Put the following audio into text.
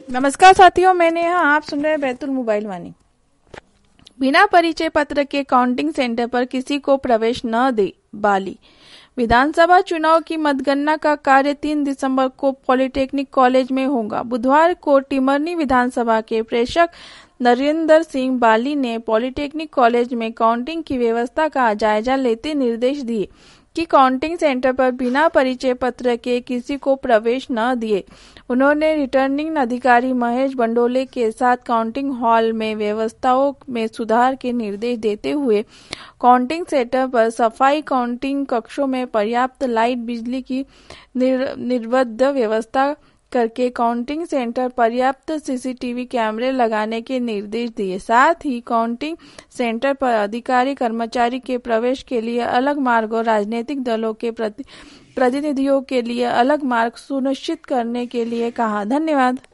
नमस्कार साथियों, मैंने यहाँ आप सुन रहे हैं बैतुल मोबाइल वाणी। बिना परिचय पत्र के काउंटिंग सेंटर पर किसी को प्रवेश न दे। बाली विधानसभा चुनाव की मतगणना का कार्य 3 दिसंबर को पॉलिटेक्निक कॉलेज में होगा। बुधवार को टिमरनी विधानसभा के प्रेषक नरेंद्र सिंह बाली ने पॉलिटेक्निक कॉलेज में काउंटिंग की व्यवस्था का जायजा लेते निर्देश दिए कि काउंटिंग सेंटर पर बिना परिचय पत्र के किसी को प्रवेश न दिए। उन्होंने रिटर्निंग अधिकारी महेश बंडोले के साथ काउंटिंग हॉल में व्यवस्थाओं में सुधार के निर्देश देते हुए काउंटिंग सेंटर पर सफाई, काउंटिंग कक्षों में पर्याप्त लाइट, बिजली की निर्बाध व्यवस्था करके काउंटिंग सेंटर पर्याप्त सीसीटीवी कैमरे लगाने के निर्देश दिए। साथ ही काउंटिंग सेंटर पर अधिकारी कर्मचारी के प्रवेश के लिए अलग मार्ग और राजनीतिक दलों के प्रतिनिधियों के लिए अलग मार्ग सुनिश्चित करने के लिए कहा। धन्यवाद।